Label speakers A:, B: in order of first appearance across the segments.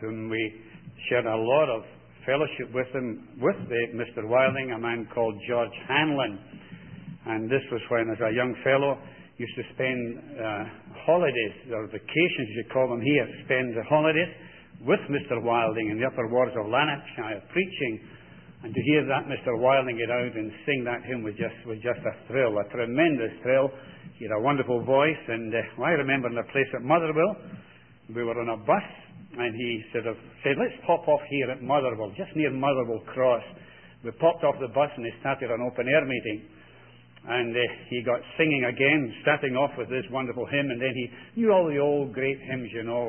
A: and we shared a lot of fellowship with him, with Mr. Wilding, a man called George Hanlon. And this was when, as a young fellow, used to spend holidays, or vacations, as you call them here, spend the holidays with Mr. Wilding in the upper wards of Lanarkshire, preaching. And to hear that Mr. Wilding get out and sing that hymn was just a thrill, a tremendous thrill. He had a wonderful voice, and I remember in a place at Motherwell, we were on a bus, and he sort of said, let's pop off here at Motherwell, just near Motherwell Cross. We popped off the bus and they started an open-air meeting. And he got singing again, starting off with this wonderful hymn, and then he knew all the old great hymns, you know,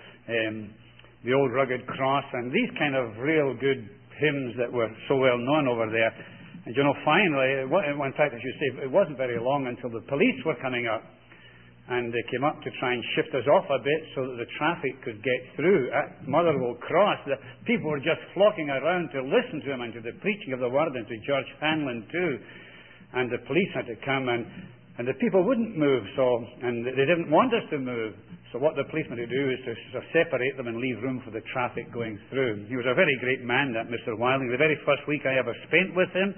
A: the old Rugged Cross, and these kind of real good hymns that were so well known over there. And you know, finally, in fact, I should say, it wasn't very long until the police were coming up. And they came up to try and shift us off a bit so that the traffic could get through at Motherwell Cross. The people were just flocking around to listen to him and to the preaching of the word, and to George Hanlon too. And the police had to come, and the people wouldn't move, and they didn't want us to move. So what the policemen would do is to sort of separate them and leave room for the traffic going through. He was a very great man, that Mr. Wilding. The very first week I ever spent with him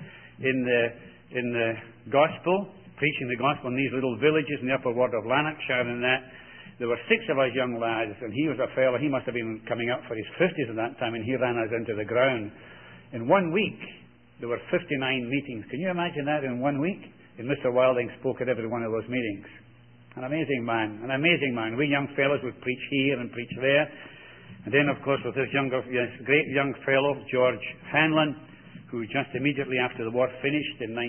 A: in the gospel, preaching the gospel in these little villages in the upper ward of Lanarkshire, and that there were 6 of us young lads, and he was a fellow, he must have been coming up for his 50s at that time, and he ran us into the ground. In 1 week, there were 59 meetings. Can you imagine that in 1 week? And Mr. Wilding spoke at every one of those meetings. An amazing man, an amazing man. We young fellows would preach here and preach there. And then, of course, with this great young fellow, George Hanlon, who just immediately after the war finished in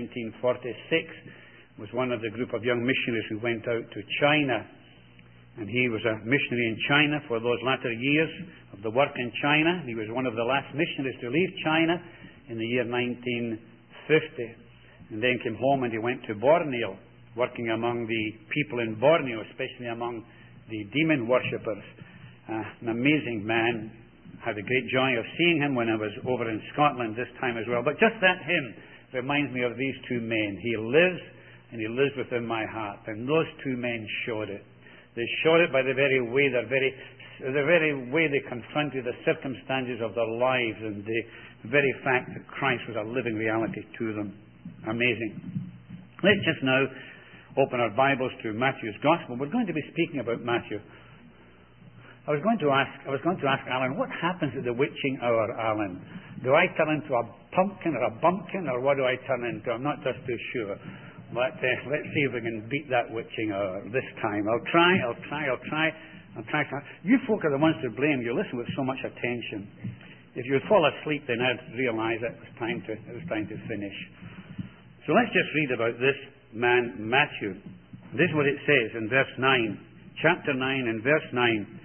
A: 1946, was one of the group of young missionaries who went out to China. And he was a missionary in China for those latter years of the work in China. He was one of the last missionaries to leave China in the year 1950. And then came home and he went to Borneo, working among the people in Borneo, especially among the demon worshippers. An amazing man. Had a great joy of seeing him when I was over in Scotland this time as well. But just that hymn reminds me of these 2 men. He lives, and he lives within my heart. And those 2 men showed it. They showed it by the very way they confronted the circumstances of their lives, and the very fact that Christ was a living reality to them. Amazing. Let's just now open our Bibles to Matthew's Gospel. We're going to be speaking about Matthew. I was going to ask Alan, what happens at the witching hour, Alan? Do I turn into a pumpkin or a bumpkin, or what do I turn into? I'm not just too sure. But let's see if we can beat that witching hour this time. I'll try. You folk are the ones to blame. You listen with so much attention. If you would fall asleep, then I'd realise it was time to finish. So let's just read about this man, Matthew. This is what it says in verse 9. Chapter 9 and verse 9.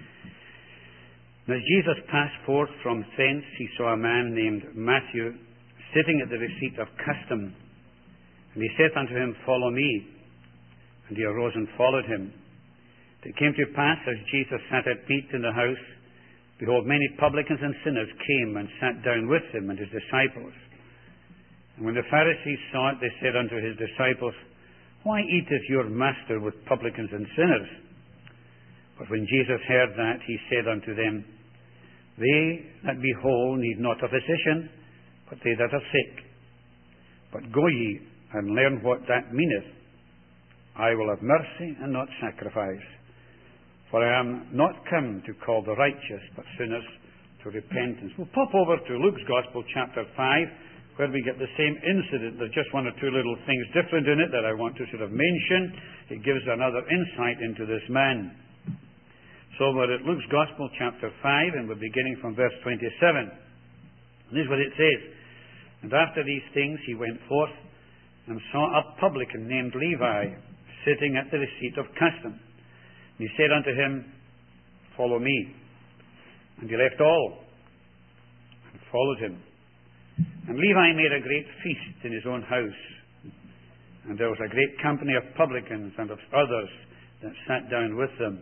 A: As Jesus passed forth from thence, he saw a man named Matthew sitting at the receipt of custom. And he saith unto him, Follow me. And he arose and followed him. It came to pass, as Jesus sat at meat in the house, behold, many publicans and sinners came and sat down with him and his disciples. And when the Pharisees saw it, they said unto his disciples, Why eateth your master with publicans and sinners? But when Jesus heard that, he said unto them, They that be whole need not a physician, but they that are sick. But go ye and learn what that meaneth. I will have mercy and not sacrifice. For I am not come to call the righteous, but sinners to repentance. We'll pop over to Luke's Gospel, chapter 5, where we get the same incident. There's just 1 or 2 little things different in it that I want to sort of mention. It gives another insight into this man. So we're at Luke's Gospel, chapter 5, and we're beginning from verse 27. This is what it says. And after these things he went forth and saw a publican named Levi sitting at the receipt of custom. And he said unto him, Follow me. And he left all and followed him. And Levi made a great feast in his own house. And there was a great company of publicans and of others that sat down with them.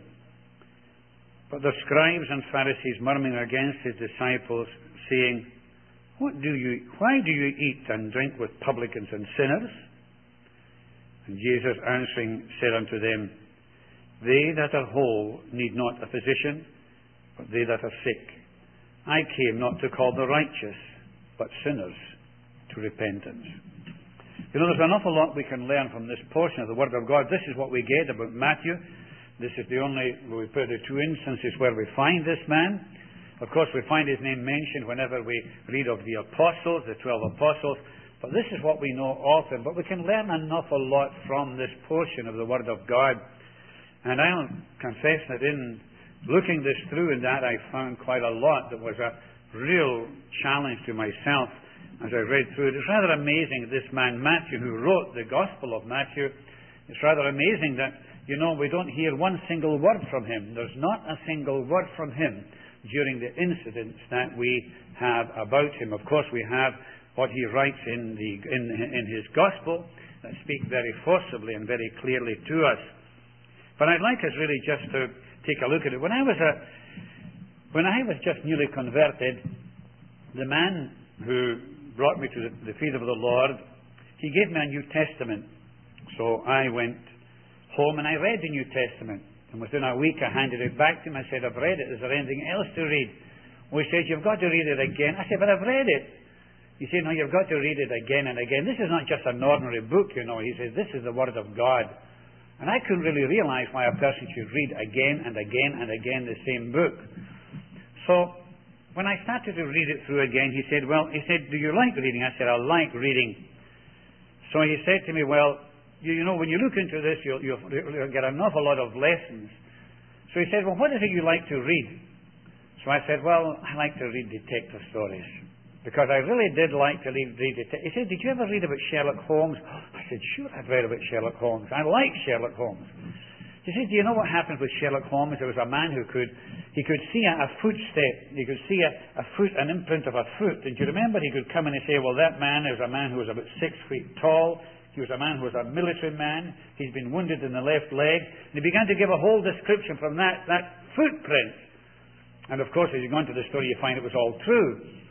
A: But the scribes and Pharisees murmuring against his disciples, saying, Why do you eat and drink with publicans and sinners? And Jesus answering said unto them, They that are whole need not a physician, but they that are sick. I came not to call the righteous, but sinners to repentance. You know, there's an awful lot we can learn from this portion of the Word of God. This is what we get about Matthew. This is the only, we put the two instances where we find this man. Of course, we find his name mentioned whenever we read of the apostles, the 12 apostles. But this is what we know of him. But we can learn an awful lot from this portion of the Word of God. And I'll confess that in looking this through and that, I found quite a lot that was a real challenge to myself as I read through it. It's rather amazing that this man Matthew, who wrote the Gospel of Matthew, it's rather amazing that, you know, we don't hear one single word from him. There's not a single word from him during the incidents that we have about him. Of course, we have what he writes in his Gospel that speak very forcibly and very clearly to us. But I'd like us really just to take a look at it. When I was just newly converted, the man who brought me to the feet of the Lord, he gave me a New Testament. So I went home and I read the New Testament. And within a week I handed it back to him. I said, I've read it. Is there anything else to read? Well, he said, you've got to read it again. I said, but I've read it. He said, no, you've got to read it again and again. This is not just an ordinary book, you know. He says, this is the Word of God. And I couldn't really realize why a person should read again and again and again the same book. So when I started to read it through again, he said, do you like reading? I said, I like reading. So he said to me, well, you know, when you look into this, you'll get an awful lot of lessons. So he said, well, what is it you like to read? So I said, well, I like to read detective stories. Because I really did like to read detective. He said, did you ever read about Sherlock Holmes? I said, sure, I've read about Sherlock Holmes. I like Sherlock Holmes. He said, do you know what happened with Sherlock Holmes? There was a man who could see a footstep. He could see an imprint of a foot. And do you remember he could come in and say, well, that man is a man who was about 6 feet tall. He was a man who was a military man. He's been wounded in the left leg. And he began to give a whole description from that footprint. And of course, as you go into the story, you find it was all true.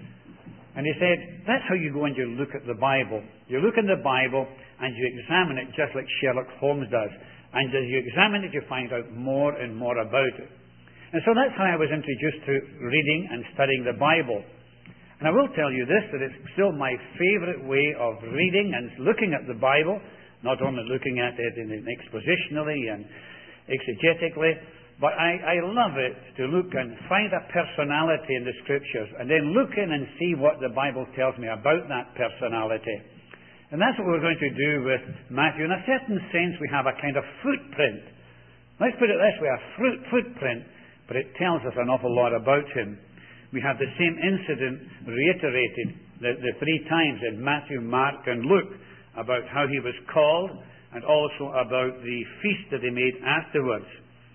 A: And he said, that's how you go and you look at the Bible. You look in the Bible and you examine it just like Sherlock Holmes does. And as you examine it, you find out more and more about it. And so that's how I was introduced to reading and studying the Bible. And I will tell you this, that it's still my favorite way of reading and looking at the Bible, not only looking at it expositionally and exegetically, but I love it to look and find a personality in the Scriptures and then look in and see what the Bible tells me about that personality. And that's what we're going to do with Matthew. In a certain sense, we have a kind of footprint. Let's put it this way, a footprint, but it tells us an awful lot about him. We have the same incident reiterated the 3 times in Matthew, Mark, and Luke about how he was called and also about the feast that they made afterwards.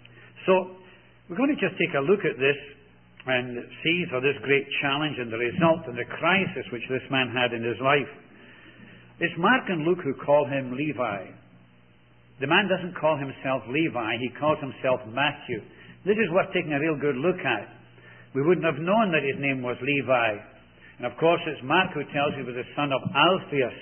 A: So we're going to just take a look at this and see for this great challenge and the result and the crisis which this man had in his life. It's Mark and Luke who call him Levi. The man doesn't call himself Levi, he calls himself Matthew. This is worth taking a real good look at. We wouldn't have known that his name was Levi. And of course it's Mark who tells he was the son of Alphaeus.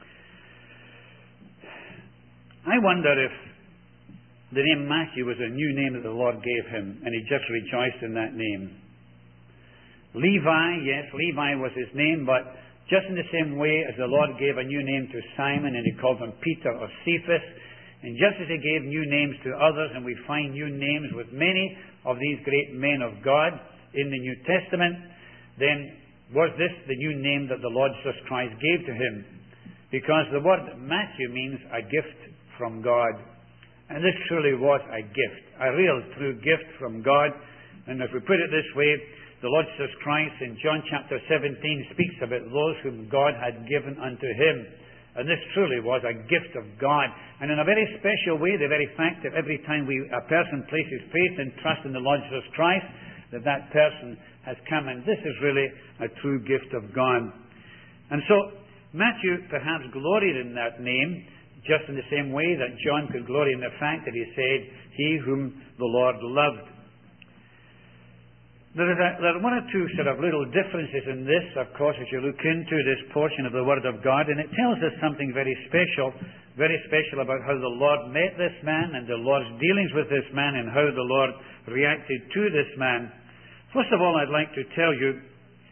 A: I wonder if the name Matthew was a new name that the Lord gave him, and he just rejoiced in that name. Levi, yes, Levi was his name, but just in the same way as the Lord gave a new name to Simon, and he called him Peter or Cephas, and just as he gave new names to others, and we find new names with many of these great men of God in the New Testament, then was this the new name that the Lord Jesus Christ gave to him? Because the word Matthew means a gift from God. And this truly was a gift, a real true gift from God. And if we put it this way, the Lord Jesus Christ in John chapter 17 speaks about those whom God had given unto him. And this truly was a gift of God. And in a very special way, the very fact that every time a person places faith and trust in the Lord Jesus Christ, that person has come. And this is really a true gift of God. And so Matthew perhaps gloried in that name, just in the same way that John could glory in the fact that he said, he whom the Lord loved. There are one or two sort of little differences in this, of course, as you look into this portion of the Word of God, and it tells us something very special about how the Lord met this man and the Lord's dealings with this man and how the Lord reacted to this man. First of all, I'd like to tell you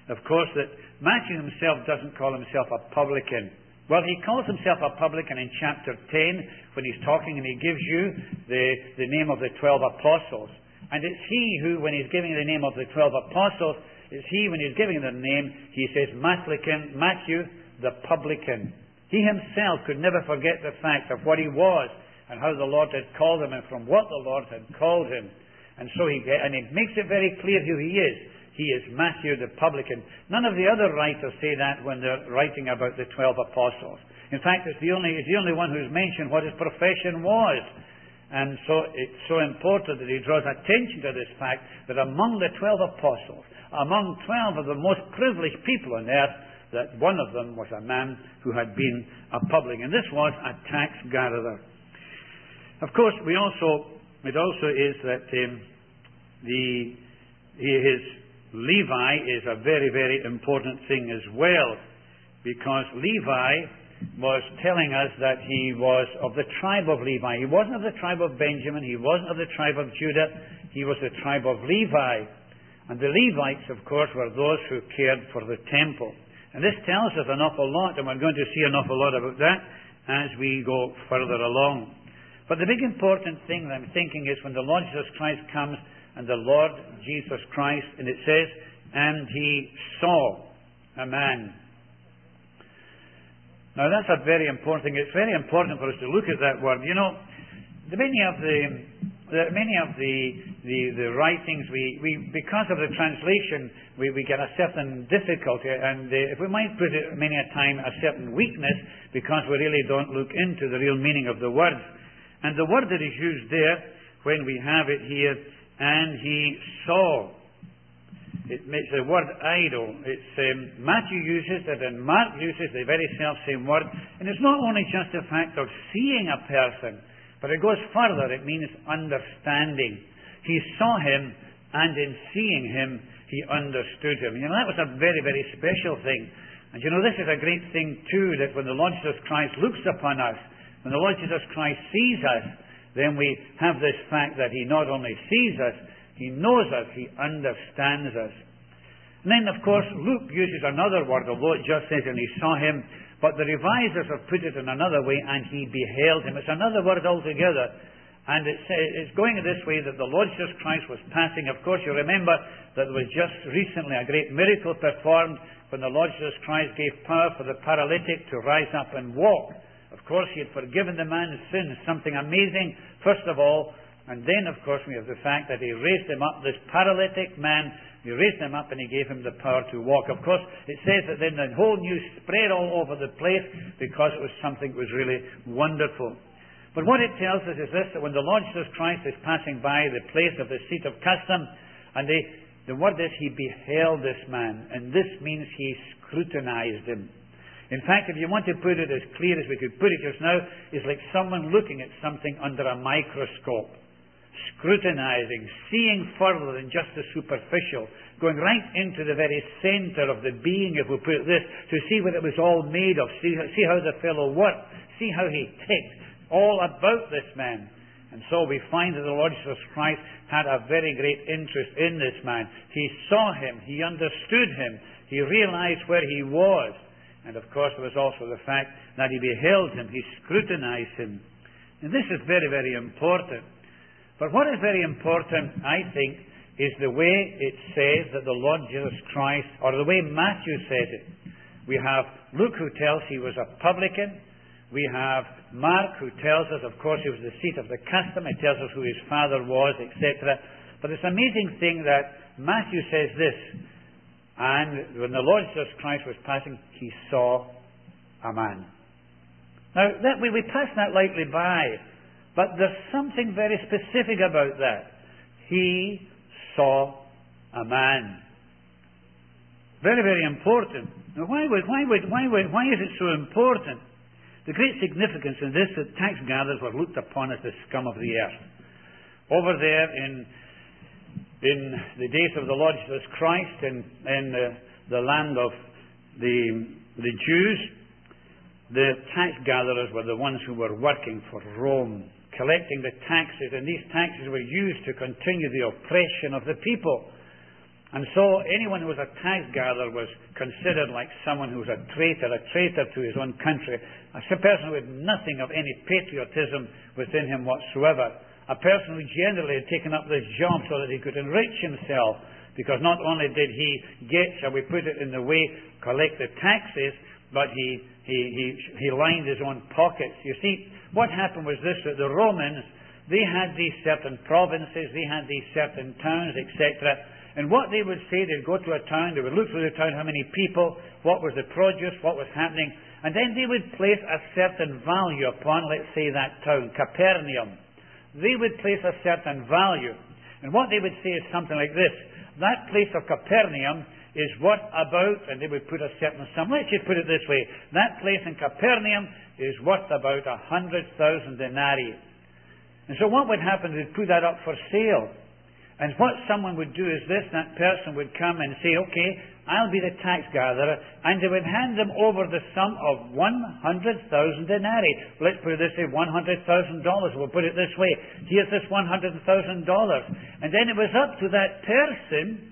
A: of course, that Matthew himself doesn't call himself a publican. Well, he calls himself a publican in chapter 10 when he's talking, and he gives you the name of the 12 apostles. And it's he who, when he's giving the name of the 12 apostles, it's he, when he's giving their name, he says, Matthew, the publican. He himself could never forget the fact of what he was and how the Lord had called him and from what the Lord had called him. And so he makes it very clear who he is. He is Matthew the publican. None of the other writers say that when they're writing about the 12 apostles. In fact, he's the only one who's mentioned what his profession was. And so it's so important that he draws attention to this fact that among the 12 apostles, among 12 of the most privileged people on earth, that one of them was a man who had been a publican. And this was a tax gatherer. Of course, it also is that his Levi is a very, very important thing as well, because Levi was telling us that he was of the tribe of Levi. He wasn't of the tribe of Benjamin. He wasn't of the tribe of Judah. He was the tribe of Levi. And the Levites, of course, were those who cared for the temple. And this tells us an awful lot, and we're going to see an awful lot about that as we go further along. But the big important thing that I'm thinking is when the Lord Jesus Christ comes, and the Lord Jesus Christ, and it says, and he saw a man. Now that's a very important thing. It's very important for us to look at that word. You know, many of the writings, because of the translation, we get a certain difficulty, and if we might put it many a time, a certain weakness, because we really don't look into the real meaning of the words. And the word that is used there, when we have it here, and he saw. It makes the word idol. It's Matthew uses it and Mark uses the very self-same word. And it's not only just the fact of seeing a person, but it goes further. It means understanding. He saw him, and in seeing him, he understood him. You know, that was a very, very special thing. And you know, this is a great thing too, that when the Lord Jesus Christ looks upon us, when the Lord Jesus Christ sees us, then we have this fact that he not only sees us, he knows us, he understands us. And then, of course, Luke uses another word, although it just says, and he saw him, but the revisers have put it in another way, and he beheld him. It's another word altogether. And it's going this way, that the Lord Jesus Christ was passing. Of course, you remember that there was just recently a great miracle performed when the Lord Jesus Christ gave power for the paralytic to rise up and walk. Of course, he had forgiven the man's sins, something amazing, first of all. And then, of course, we have the fact that he raised him up, this paralytic man, he raised him up and he gave him the power to walk. Of course, it says that then the whole news spread all over the place because it was something that was really wonderful. But what it tells us is this, that when the Lord Jesus Christ is passing by the place of the seat of custom, and the word is he beheld this man, and this means he scrutinized him. In fact, if you want to put it as clear as we could put it just now, it's like someone looking at something under a microscope. Scrutinizing, seeing further than just the superficial, going right into the very center of the being, if we put it this, to see what it was all made of, see how the fellow worked, see how he ticked, all about this man. And so we find that the Lord Jesus Christ had a very great interest in this man. He saw him, he understood him, he realized where he was. And of course there was also the fact that he beheld him, he scrutinized him. And this is very, very important. But what is very important, I think, is the way it says that the Lord Jesus Christ, or the way Matthew says it. We have Luke who tells he was a publican. We have Mark who tells us, of course, he was the seat of the custom. It tells us who his father was, etc. But it's an amazing thing that Matthew says this. And when the Lord Jesus Christ was passing, he saw a man. Now, we pass that lightly by. But there's something very specific about that. He saw a man. Very, very important. Now, why is it so important? The great significance in this, that tax gatherers were looked upon as the scum of the earth. Over there in the days of the Lord Jesus Christ, in the land of the Jews, the tax gatherers were the ones who were working for Rome, collecting the taxes, and these taxes were used to continue the oppression of the people. And so anyone who was a tax gatherer was considered like someone who was a traitor to his own country, a person who had nothing of any patriotism within him whatsoever, a person who generally had taken up this job so that he could enrich himself, because not only did he get, shall we put it in the way, collect the taxes, but he lined his own pockets. You see, what happened was this, that the Romans, they had these certain provinces, they had these certain towns, etc., and what they would say, they'd go to a town, they would look through the town, how many people, what was the produce, what was happening, and then they would place a certain value upon, let's say, that town, Capernaum. They would place a certain value. And what they would say is something like this: that place of Capernaum is worth about, and they would put a certain sum. Let's just put it this way: that place in Capernaum is worth about 100,000 denarii. And so what would happen is they'd put that up for sale. And what someone would do is this: that person would come and say, okay, I'll be the tax gatherer, and they would hand them over the sum of 100,000 denarii. Let's put it this way, $100,000. We'll put it this way: here's this $100,000. And then it was up to that person,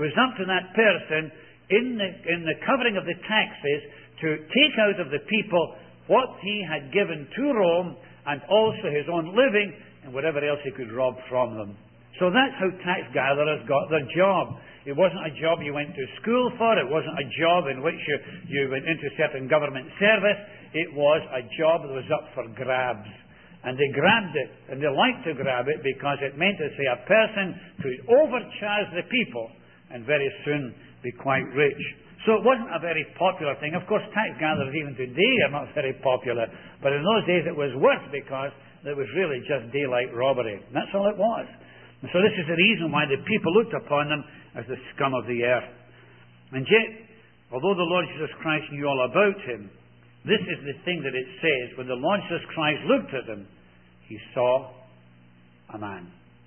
A: in the covering of the taxes, to take out of the people what he had given to Rome, and also his own living, and whatever else he could rob from them. So that's how tax gatherers got their job. It wasn't a job you went to school for. It wasn't a job in which you went into certain government service. It was a job that was up for grabs. And they grabbed it. And they liked to grab it because it meant to say a person could overcharge the people and very soon be quite rich. So it wasn't a very popular thing. Of course, tax gatherers even today are not very popular. But in those days it was worse because it was really just daylight robbery. And that's all it was. And so this is the reason why the people looked upon them as the scum of the earth. And yet, although the Lord Jesus Christ knew all about him, this is the thing that it says: when the Lord Jesus Christ looked at him, he saw a man.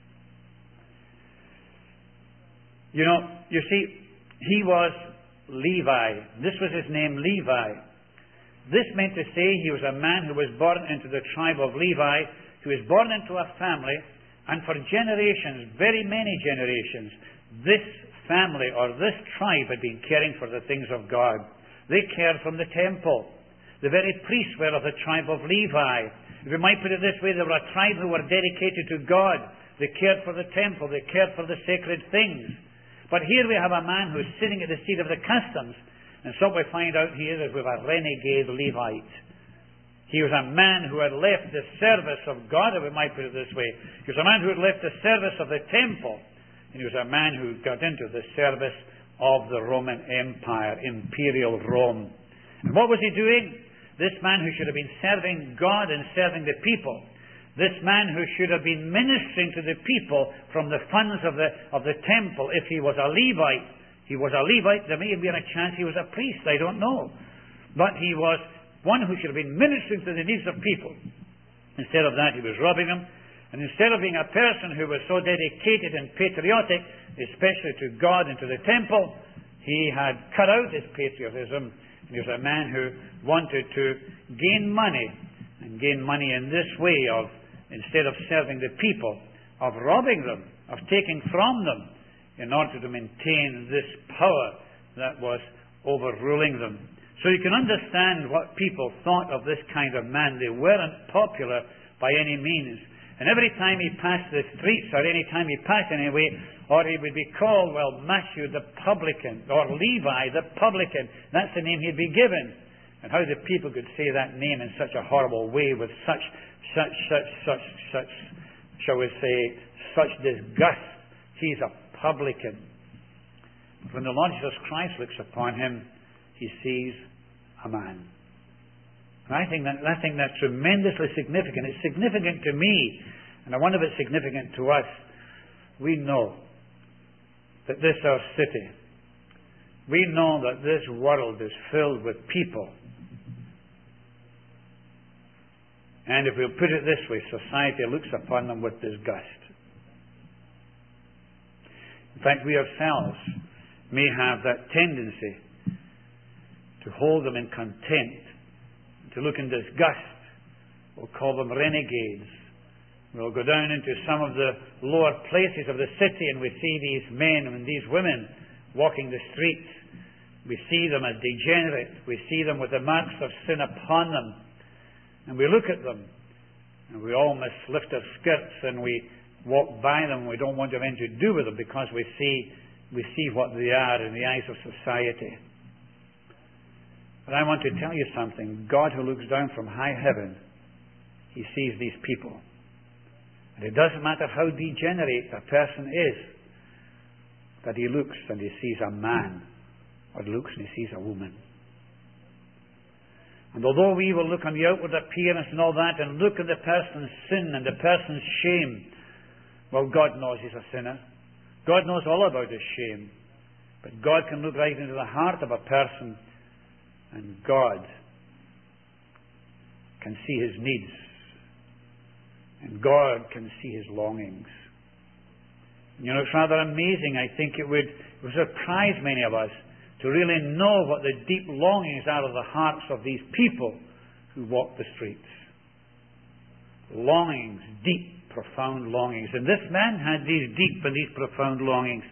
A: You see, he was Levi. This was his name, Levi. This meant to say he was a man who was born into the tribe of Levi, who was born into a family. And for generations, very many generations, this family or this tribe had been caring for the things of God. They cared from the temple. The very priests were of the tribe of Levi. If we might put it this way, they were a tribe who were dedicated to God. They cared for the temple. They cared for the sacred things. But here we have a man who's sitting at the seat of the customs. And so we find out here that we have a renegade Levite. He was a man who had left the service of God, if we might put it this way. He was a man who had left the service of the temple. And he was a man who got into the service of the Roman Empire, Imperial Rome. And what was he doing? This man who should have been serving God and serving the people. This man who should have been ministering to the people from the funds of the temple. If he was a Levite, there may have been a chance he was a priest, I don't know. But he was one who should have been ministering to the needs of people. Instead of that, he was robbing them. And instead of being a person who was so dedicated and patriotic, especially to God and to the temple, he had cut out his patriotism. And he was a man who wanted to gain money, and gain money in this way of, instead of serving the people, of robbing them, of taking from them, in order to maintain this power that was overruling them. So you can understand what people thought of this kind of man. They weren't popular by any means. And every time he passed the streets, or any time he passed anyway, or he would be called, well, Matthew the publican, or Levi the publican. That's the name he'd be given. And how the people could say that name in such a horrible way, with such, shall we say, such disgust. He's a publican. But when the Lord Jesus Christ looks upon him, he sees a man. And I think that's tremendously significant. It's significant to me, and I wonder if it's significant to us. We know that this our city, we know that this world is filled with people. And if we'll put it this way, society looks upon them with disgust. In fact, we ourselves may have that tendency to hold them in contempt, to look in disgust. We'll call them renegades. We'll go down into some of the lower places of the city and we see these men and these women walking the streets. We see them as degenerate. We see them with the marks of sin upon them. And we look at them, and we almost lift our skirts and we walk by them. We don't want to have anything to do with them because we see what they are in the eyes of society. But I want to tell you something. God, who looks down from high heaven, He sees these people. And it doesn't matter how degenerate a person is, that He looks and He sees a man, or looks and He sees a woman. And although we will look on the outward appearance and all that, and look at the person's sin and the person's shame, well, God knows he's a sinner. God knows all about his shame. But God can look right into the heart of a person, and God can see his needs. And God can see his longings. You know, it's rather amazing. I think it would surprise many of us to really know what the deep longings are of the hearts of these people who walk the streets. Longings, deep, profound longings. And this man had these deep and these profound longings.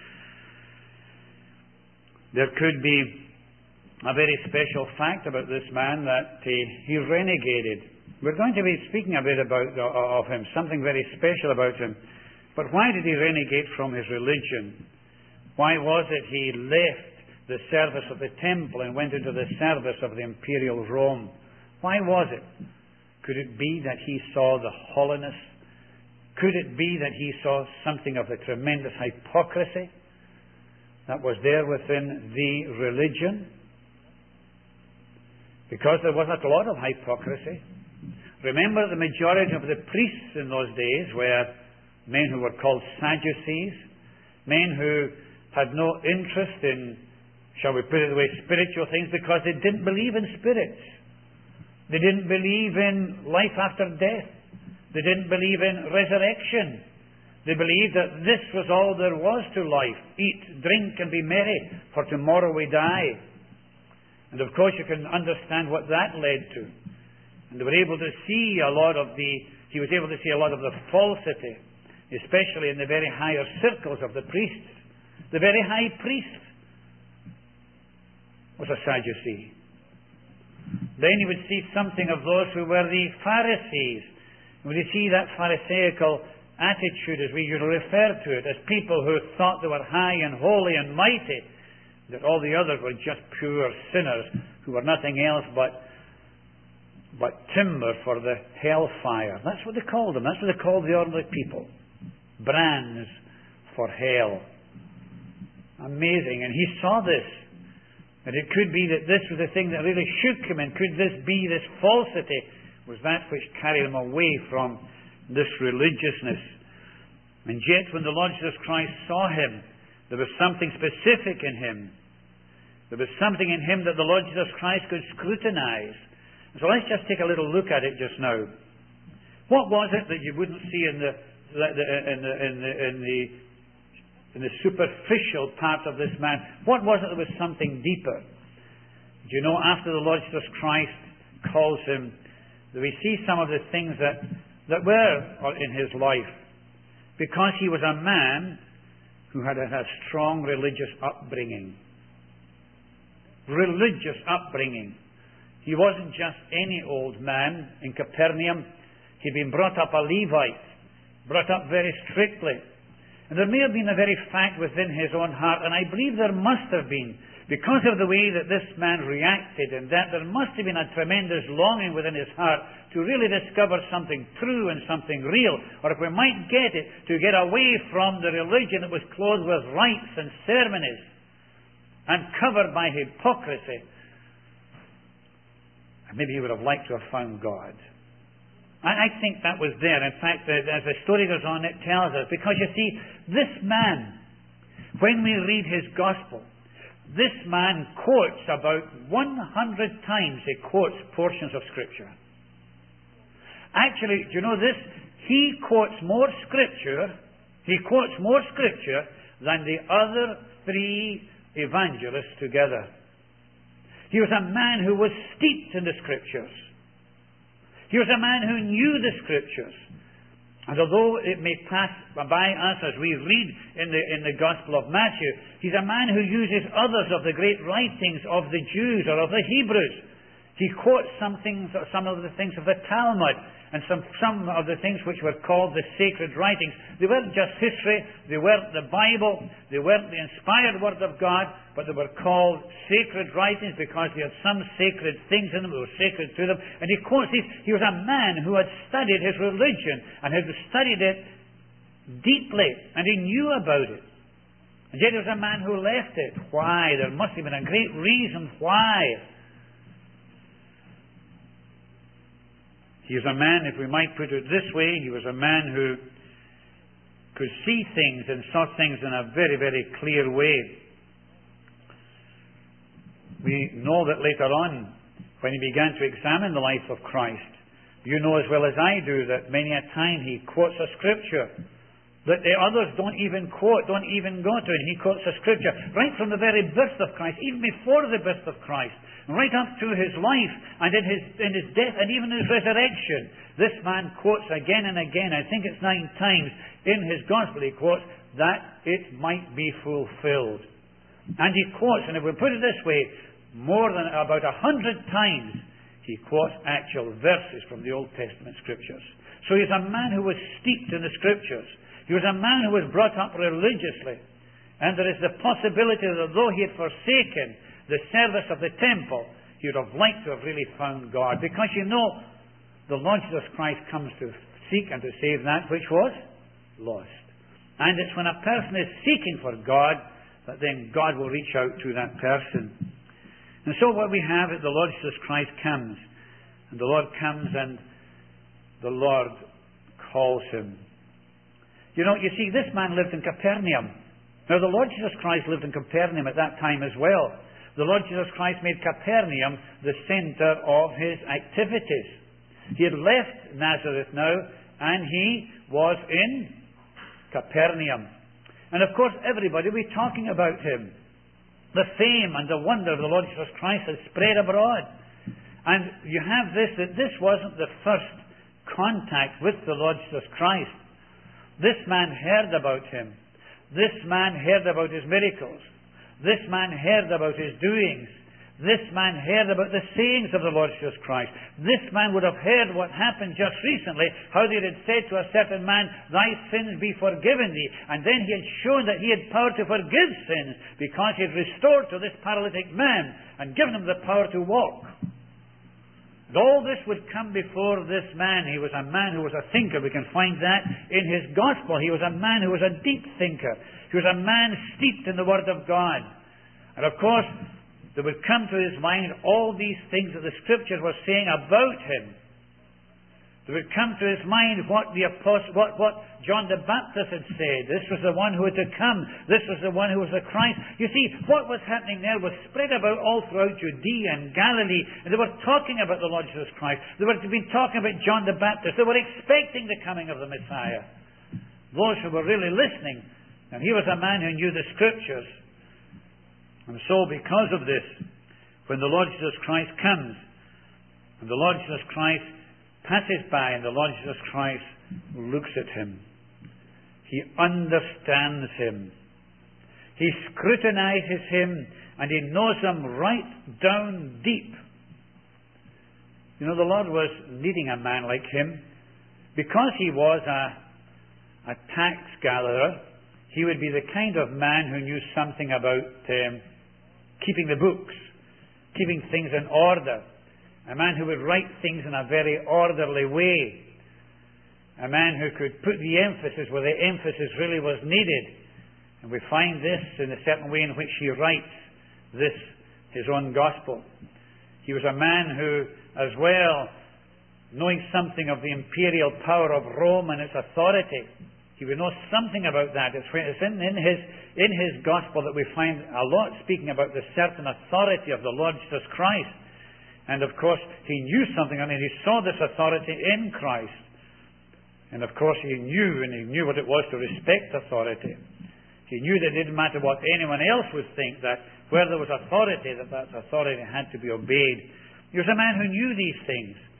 A: There could be a very special fact about this man, that he renegaded. We're going to be speaking a bit of him, something very special about him. But why did he renegade from his religion? Why was it he left the service of the temple and went into the service of the imperial Rome? Why was it? Could it be that he saw the hollowness? Could it be that he saw something of the tremendous hypocrisy that was there within the religion? Because there was a lot of hypocrisy. Remember, the majority of the priests in those days were men who were called Sadducees, men who had no interest in, shall we put it away, spiritual things, because they didn't believe in spirits. They didn't believe in life after death. They didn't believe in resurrection. They believed that this was all there was to life. Eat, drink, and be merry, for tomorrow we die. And of course you can understand what that led to. And they were able to see he was able to see a lot of the falsity, especially in the very higher circles of the priests. The very high priest was a Sadducee. Then you would see something of those who were the Pharisees. When you see that Pharisaical attitude, as we usually refer to it, as people who thought they were high and holy and mighty, that all the others were just pure sinners who were nothing else but timber for the hellfire. That's what they called them. That's what they called the ordinary people. Brands for hell. Amazing. And he saw this. And it could be that this was the thing that really shook him, and could this be, this falsity, was that which carried him away from this religiousness. And yet when the Lord Jesus Christ saw him, there was something specific in him. There was something in him that the Lord Jesus Christ could scrutinize. So let's just take a little look at it just now. What was it that you wouldn't see in the superficial part of this man? What was it that was something deeper? Do you know, after the Lord Jesus Christ calls him, we see some of the things that were in his life. Because he was a man who had a strong religious upbringing. Religious upbringing. He wasn't just any old man in Capernaum. He'd been brought up a Levite, brought up very strictly. And there may have been a very fact within his own heart, and I believe there must have been, because of the way that this man reacted, and that there must have been a tremendous longing within his heart to really discover something true and something real, or if we might get it, to get away from the religion that was clothed with rites and ceremonies and covered by hypocrisy. And maybe he would have liked to have found God. I think that was there. In fact, as the story goes on, it tells us. Because you see, this man, when we read his gospel, this man quotes about 100 times, he quotes portions of Scripture. Actually, do you know this? He quotes more Scripture than the other three evangelists together. He was a man who was steeped in the Scriptures. He was a man who knew the Scriptures.
B: And although it may pass by us as we read in the Gospel of Matthew, he's a man who uses others of the great writings of the Jews or of the Hebrews. He quotes some of the things of the Talmud and some of the things which were called the sacred writings. They weren't just history, they weren't the Bible, they weren't the inspired Word of God, but they were called sacred writings because they had some sacred things in them, they were sacred to them. And he quotes these. He was a man who had studied his religion and had studied it deeply, and he knew about it. And yet he was a man who left it. Why? There must have been a great reason why. He was a man, if we might put it this way, he was a man who could see things and saw things in a very, very clear way. We know that later on, when he began to examine the life of Christ, you know as well as I do that many a time he quotes a scripture that the others don't even quote, don't even go to, and he quotes a scripture right from the very birth of Christ, even before the birth of Christ, right up to his life and in his death and even his resurrection. This man quotes again and again, I think it's 9 times in his gospel he quotes, that it might be fulfilled. And he quotes, and if we put it this way, more than about 100 times he quotes actual verses from the Old Testament scriptures. So he's a man who was steeped in the scriptures. He was a man who was brought up religiously. And there is the possibility that though he had forsaken the service of the temple, he would have liked to have really found God. Because you know, the Lord Jesus Christ comes to seek and to save that which was lost. And it's when a person is seeking for God that then God will reach out to that person. And so what we have is the Lord Jesus Christ comes. And the Lord comes and the Lord calls him. You know, you see, this man lived in Capernaum. Now, the Lord Jesus Christ lived in Capernaum at that time as well. The Lord Jesus Christ made Capernaum the centre of his activities. He had left Nazareth now, and he was in Capernaum. And of course, everybody will be talking about him. The fame and the wonder of the Lord Jesus Christ had spread abroad. And you have this, that this wasn't the first contact with the Lord Jesus Christ. This man heard about him. This man heard about his miracles. This man heard about his doings. This man heard about the sayings of the Lord Jesus Christ. This man would have heard what happened just recently, how they had said to a certain man, thy sins be forgiven thee. And then he had shown that he had power to forgive sins because he had restored to this paralytic man and given him the power to walk. And all this would come before this man. He was a man who was a thinker. We can find that in his gospel. He was a man who was a deep thinker. He was a man steeped in the Word of God. And of course, there would come to his mind all these things that the Scriptures were saying about him. There would come to his mind what John the Baptist had said. This was the one who had to come. This was the one who was the Christ. You see, what was happening there was spread about all throughout Judea and Galilee. And they were talking about the Lord Jesus Christ. They were been talking about John the Baptist. They were expecting the coming of the Messiah. Those who were really listening. And he was a man who knew the Scriptures. And so because of this, when the Lord Jesus Christ comes, and the Lord Jesus Christ passes by, and the Lord Jesus Christ looks at him, he understands him, he scrutinizes him, and he knows him right down deep. You know, the Lord was needing a man like him. Because he was a tax gatherer, he would be the kind of man who knew something about keeping the books, keeping things in order. A man who would write things in a very orderly way. A man who could put the emphasis where the emphasis really was needed. And we find this in a certain way in which he writes this, his own gospel. He was a man who, as well, knowing something of the imperial power of Rome and its authority, he would know something about that. It's in his gospel that we find a lot speaking about the certain authority of the Lord Jesus Christ. And of course, he knew something, and he saw this authority in Christ. And of course, he knew what it was to respect authority. He knew that it didn't matter what anyone else would think, that where there was authority, that authority had to be obeyed. He was a man who knew these things.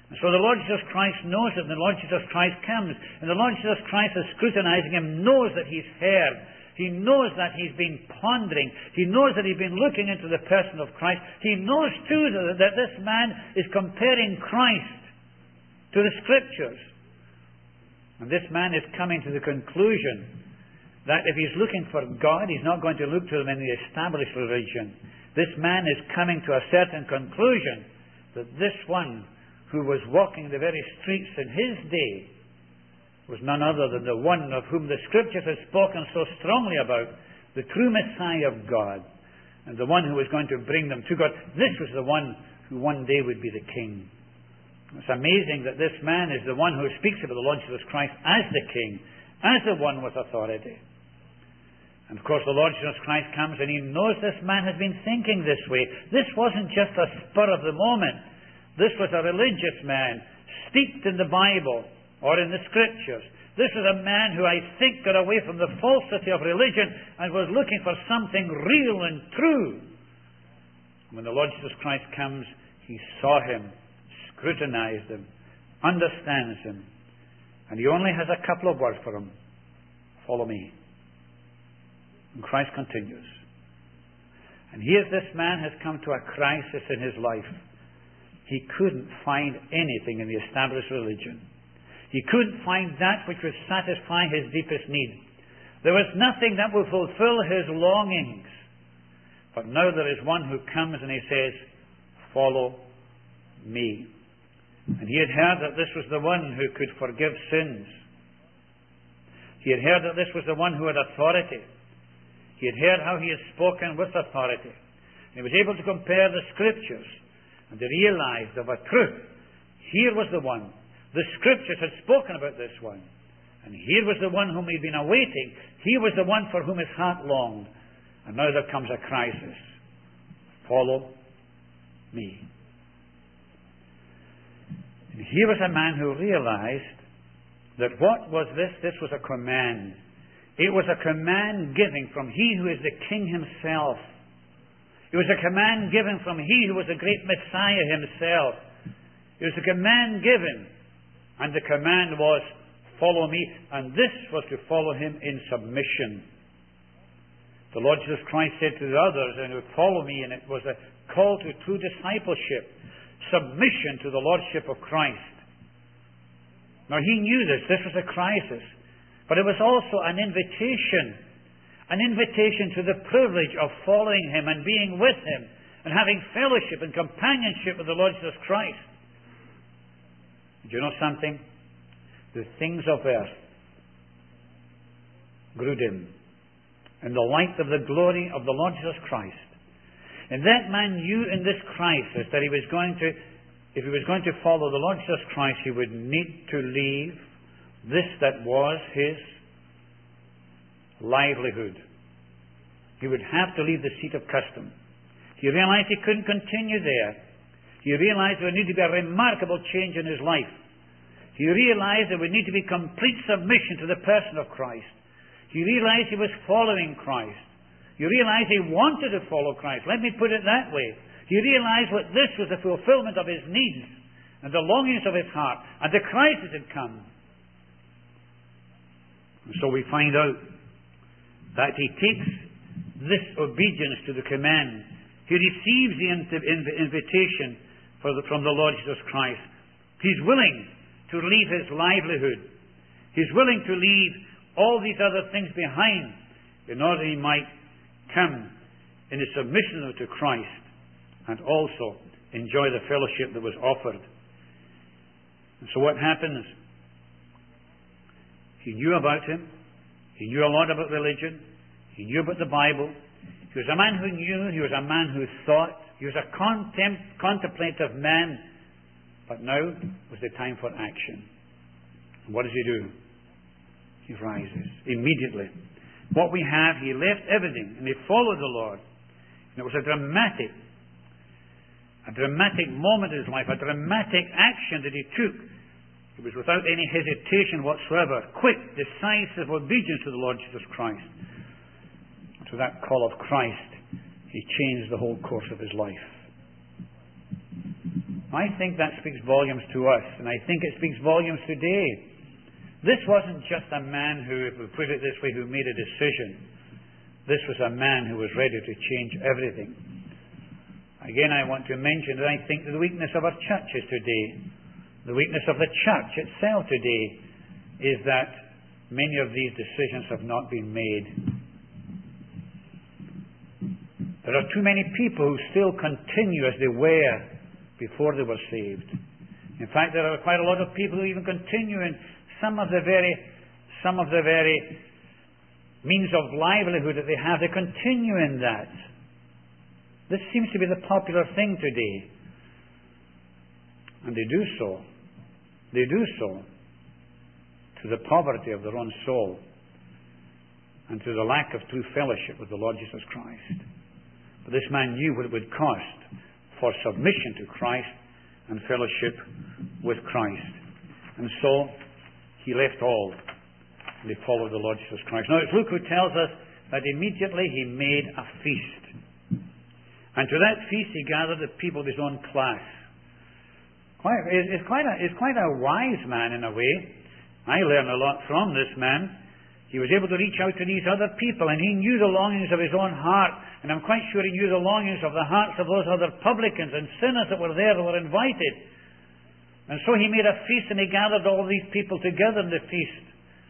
B: So the Lord Jesus Christ knows it, and the Lord Jesus Christ comes, and the Lord Jesus Christ is scrutinizing him, knows that he's heard. He knows that he's been pondering. He knows that he's been looking into the person of Christ. He knows too that this man is comparing Christ to the Scriptures. And this man is coming to the conclusion that if he's looking for God, he's not going to look to them in the established religion. This man is coming to a certain conclusion that this one who was walking the very streets in his day was none other than the one of whom the Scriptures had spoken so strongly about, the true Messiah of God, and the one who was going to bring them to God. This was the one who one day would be the king. It's amazing that this man is the one who speaks about the Lord Jesus Christ as the king, as the one with authority. And of course the Lord Jesus Christ comes and he knows this man has been thinking this way. This wasn't just a spur of the moment. This was a religious man, steeped in the Bible or in the Scriptures. This was a man who I think got away from the falsity of religion and was looking for something real and true. When the Lord Jesus Christ comes, he saw him, scrutinized him, understands him, and he only has a couple of words for him. Follow me. And Christ continues. And here this man has come to a crisis in his life. He couldn't find anything in the established religion. He couldn't find that which would satisfy his deepest need. There was nothing that would fulfill his longings. But now there is one who comes and he says, follow me. And he had heard that this was the one who could forgive sins. He had heard that this was the one who had authority. He had heard how he had spoken with authority. He was able to compare the Scriptures and to realize of a truth. Here was the one. The Scriptures had spoken about this one. And here was the one whom he'd been awaiting. He was the one for whom his heart longed. And now there comes a crisis. Follow me. And here was a man who realized that what was this? This was a command. It was a command given from he who is the King himself. It was a command given from he who was the great Messiah himself. It was a command given, and the command was, follow me, and this was to follow him in submission. The Lord Jesus Christ said to the others, and would follow me, and it was a call to true discipleship, submission to the Lordship of Christ. Now he knew this was a crisis. But it was also an invitation to the privilege of following him and being with him and having fellowship and companionship with the Lord Jesus Christ. Do you know something? The things of earth grew dim in the light of the glory of the Lord Jesus Christ. And that man knew in this crisis that if he was going to follow the Lord Jesus Christ, he would need to leave this that was his livelihood. He would have to leave the seat of custom. He realized he couldn't continue there. He realized there would need to be a remarkable change in his life. He realized there would need to be complete submission to the person of Christ. He realized he was following Christ. He realized he wanted to follow Christ. Let me put it that way. He realized that this was the fulfillment of his needs and the longings of his heart, and the crisis had come. So we find out that he takes this obedience to the command. He receives the invitation from the Lord Jesus Christ. He's willing to leave his livelihood. He's willing to leave all these other things behind in order he might come in his submission to Christ and also enjoy the fellowship that was offered. And so what happens? He knew about him. He knew a lot about religion. He knew about the Bible. He was a man who knew. He was a man who thought. He was a contemplative man. But now was the time for action. And what does he do? He rises immediately. What we have, he left everything and he followed the Lord. And it was a dramatic moment in his life, a dramatic action that he took. It was without any hesitation whatsoever. Quick, decisive obedience to the Lord Jesus Christ. To that call of Christ, he changed the whole course of his life. I think that speaks volumes to us, and I think it speaks volumes today. This wasn't just a man who, if we put it this way, who made a decision. This was a man who was ready to change everything. Again, I want to mention that I think the weakness of our churches today, the weakness of the church itself today, is that many of these decisions have not been made. There are too many people who still continue as they were before they were saved. In fact, there are quite a lot of people who even continue in some of the very means of livelihood that they have. They continue in that. This seems to be the popular thing today. And they do so. They do so to the poverty of their own soul and to the lack of true fellowship with the Lord Jesus Christ. But this man knew what it would cost for submission to Christ and fellowship with Christ. And so he left all and he followed the Lord Jesus Christ. Now it's Luke who tells us that immediately he made a feast. And to that feast he gathered the people of his own class. He's quite a wise man in a way. I learned a lot from this man. He was able to reach out to these other people, and he knew the longings of his own heart. And I'm quite sure he knew the longings of the hearts of those other publicans and sinners that were there, that were invited. And so he made a feast, and he gathered all these people together in the feast.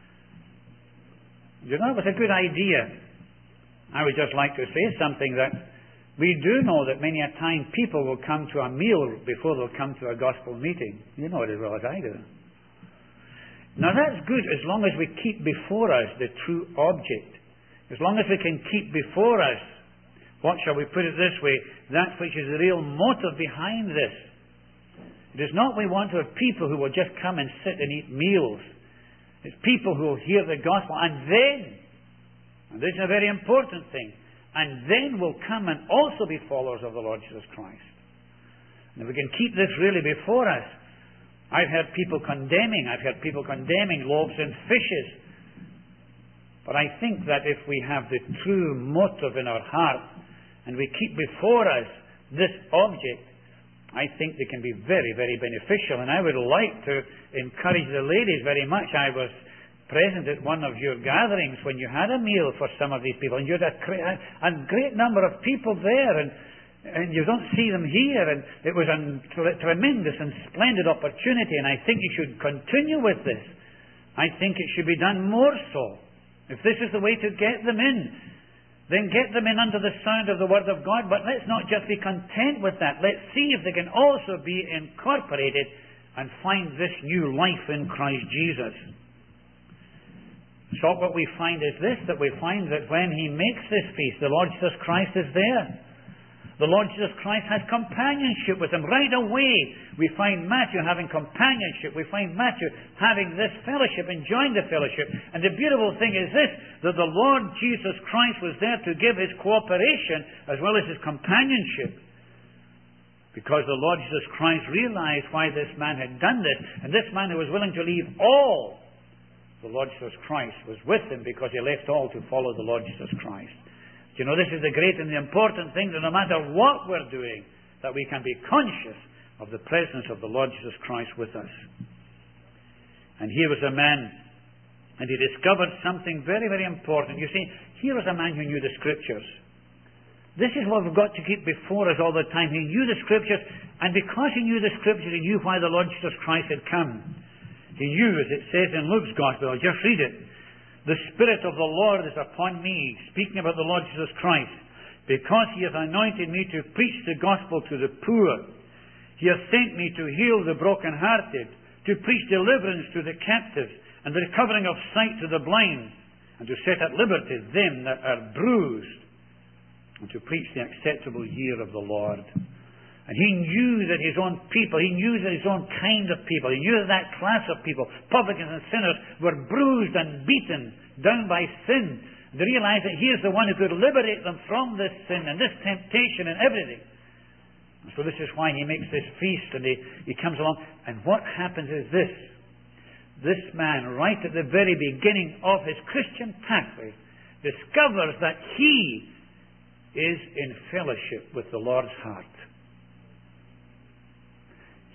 B: You know, it was a good idea. I would just like to say something, that we do know that many a time people will come to a meal before they'll come to a gospel meeting. You know it as well as I do. Now that's good as long as we keep before us the true object. As long as we can keep before us, what shall we put it this way, that which is the real motive behind this. It is not we want to have people who will just come and sit and eat meals. It's people who will hear the gospel and this is a very important thing, and then will come and also be followers of the Lord Jesus Christ. And if we can keep this really before us, I've heard people condemning loaves and fishes. But I think that if we have the true motive in our heart and we keep before us this object, I think they can be very, very beneficial. And I would like to encourage the ladies very much. I was present at one of your gatherings when you had a meal for some of these people, and you had a great number of people there, and you don't see them here, and it was a tremendous and splendid opportunity, and I think you should continue with this. I think it should be done more so. If this is the way to get them in, then get them in under the sound of the Word of God, but let's not just be content with that. Let's see if they can also be incorporated and find this new life in Christ Jesus. So what we find is this, that we find that when he makes this feast, the Lord Jesus Christ is there. The Lord Jesus Christ has companionship with him. Right away, we find Matthew having companionship. We find Matthew having this fellowship, enjoying the fellowship. And the beautiful thing is this, that the Lord Jesus Christ was there to give his cooperation as well as his companionship. Because the Lord Jesus Christ realized why this man had done this. And this man who was willing to leave all, the Lord Jesus Christ was with him because he left all to follow the Lord Jesus Christ. You know, this is the great and the important thing, that no matter what we're doing, that we can be conscious of the presence of the Lord Jesus Christ with us. And here was a man, and he discovered something very, very important. You see, here was a man who knew the Scriptures. This is what we've got to keep before us all the time. He knew the Scriptures, and because he knew the Scriptures, he knew why the Lord Jesus Christ had come. He knew, as it says in Luke's Gospel, I'll just read it. The Spirit of the Lord is upon me, speaking about the Lord Jesus Christ, because he has anointed me to preach the gospel to the poor. He has sent me to heal the brokenhearted, to preach deliverance to the captives, and the recovering of sight to the blind, and to set at liberty them that are bruised, and to preach the acceptable year of the Lord. And he knew that his own people, he knew that his own kind of people, he knew that that class of people, publicans and sinners, were bruised and beaten down by sin. And they realized that he is the one who could liberate them from this sin and this temptation and everything. And so this is why he makes this feast, and he comes along. And what happens is this. This man, right at the very beginning of his Christian pathway, discovers that he is in fellowship with the Lord's heart.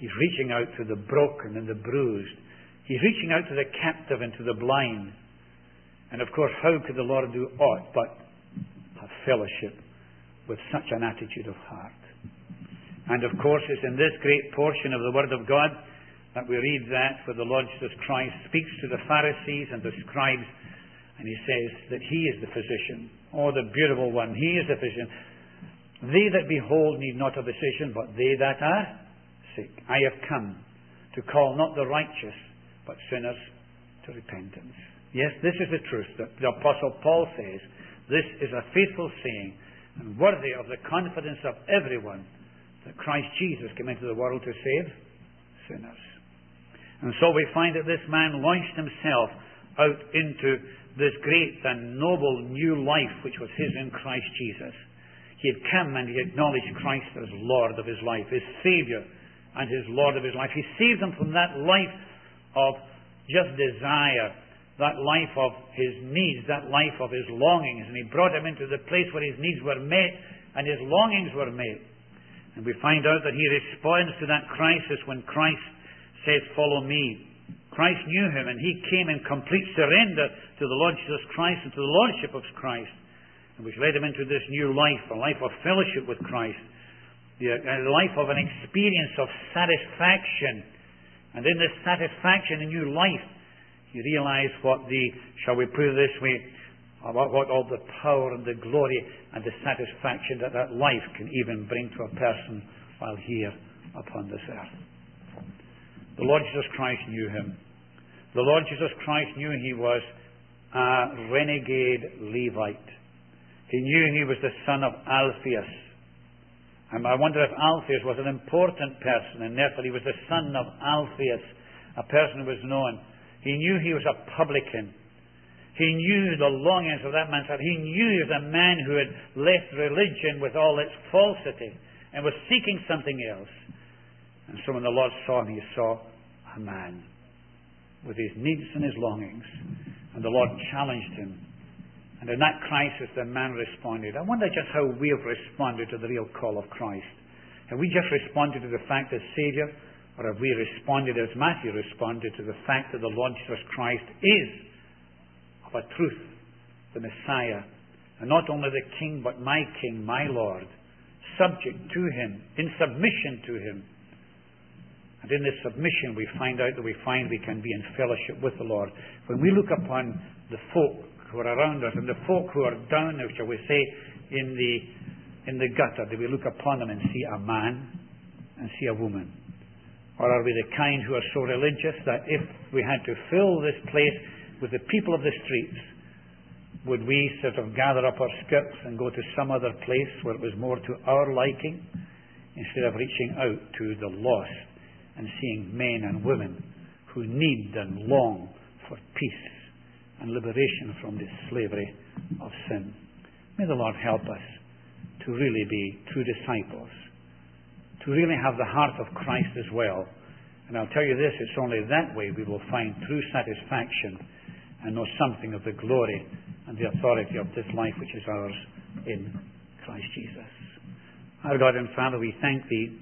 B: He's reaching out to the broken and the bruised. He's reaching out to the captive and to the blind. And of course, how could the Lord do aught but have fellowship with such an attitude of heart? And of course, it's in this great portion of the Word of God that we read that where the Lord Jesus Christ speaks to the Pharisees and the scribes, and He says that He is the physician. Oh, the beautiful one. He is the physician. They that behold need not a physician, but they that are sick. I have come to call not the righteous, but sinners to repentance. Yes, this is the truth that the Apostle Paul says. This is a faithful saying and worthy of the confidence of everyone that Christ Jesus came into the world to save sinners. And so we find that this man launched himself out into this great and noble new life which was his in Christ Jesus. He had come and he acknowledged Christ as Lord of his life, his Saviour and his Lord of his life. He saved him from that life of just desire, that life of his needs, that life of his longings, and he brought him into the place where his needs were met and his longings were met. And we find out that he responds to that crisis when Christ says, "Follow me." Christ knew him, and he came in complete surrender to the Lord Jesus Christ and to the Lordship of Christ, and which led him into this new life, a life of fellowship with Christ, a life of an experience of satisfaction. And in this satisfaction in new life, you realize what shall we put it this way, what all the power and the glory and the satisfaction that life can even bring to a person while here upon this earth. The Lord Jesus Christ knew him. The Lord Jesus Christ knew he was a renegade Levite. He knew he was the son of Alphaeus. And I wonder if Alphaeus was an important person, and therefore he was the son of Alphaeus, a person who was known. He knew he was a publican. He knew the longings of that man's heart. He knew he was a man who had left religion with all its falsity and was seeking something else. And so when the Lord saw him, he saw a man with his needs and his longings. And the Lord challenged him. And in that crisis, the man responded. I wonder just how we have responded to the real call of Christ. Have we just responded to the fact that Saviour? Or have we responded as Matthew responded to the fact that the Lord Jesus Christ is of a truth the Messiah, and not only the King, but my King, my Lord, subject to Him, in submission to Him. And in this submission we find we can be in fellowship with the Lord. When we look upon the folk who are around us, and the folk who are down, shall we say, in the gutter, do we look upon them and see a man and see a woman? Or are we the kind who are so religious that if we had to fill this place with the people of the streets, would we sort of gather up our skirts and go to some other place where it was more to our liking, instead of reaching out to the lost and seeing men and women who need and long for peace and liberation from this slavery of sin? May the Lord help us to really be true disciples, to really have the heart of Christ as well. And I'll tell you this, it's only that way we will find true satisfaction and know something of the glory and the authority of this life which is ours in Christ Jesus. Our God and Father, we thank Thee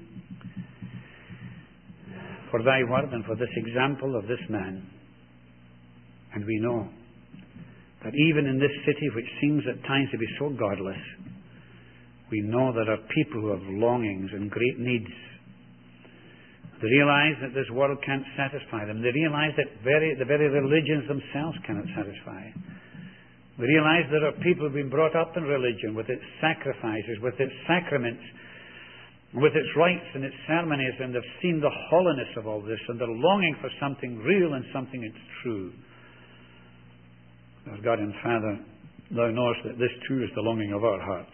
B: for Thy word and for this example of this man. And we know that even in this city which seems at times to be so godless, we know there are people who have longings and great needs. They realize that this world can't satisfy them. They realize that the very religions themselves cannot satisfy. They realize there are people who have been brought up in religion with its sacrifices, with its sacraments, with its rites and its ceremonies, and they've seen the hollowness of all this, and they're longing for something real and something that's true. Our God and Father, Thou knowest that this too is the longing of our hearts.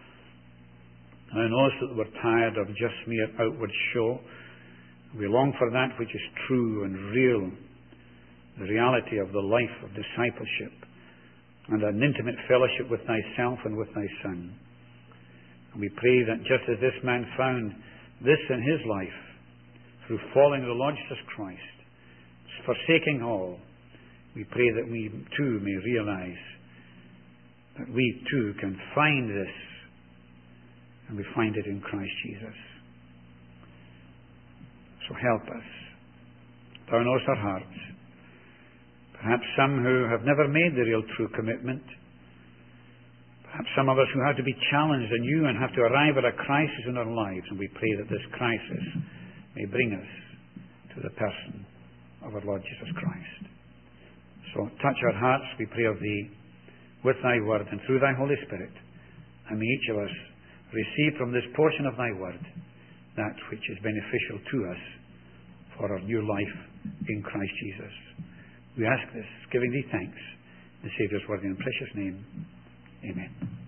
B: I know that we're tired of just mere outward show. We long for that which is true and real, the reality of the life of discipleship and an intimate fellowship with Thyself and with Thy Son. And we pray that just as this man found this in his life, through following the Lord Jesus Christ, forsaking all, we pray that we too may realize that we too can find this. And we find it in Christ Jesus. So So help us. Thou knowest our hearts. Perhaps some who have never made the real true commitment. Perhaps some of us who have to be challenged anew and have to arrive at a crisis in our lives. And we pray that this crisis may bring us to the person of our Lord Jesus Christ. So touch our hearts, we pray of Thee, with Thy Word and through Thy Holy Spirit. And may each of us receive from this portion of Thy Word that which is beneficial to us for our new life in Christ Jesus. We ask this, giving Thee thanks, in the Saviour's worthy and precious name. Amen.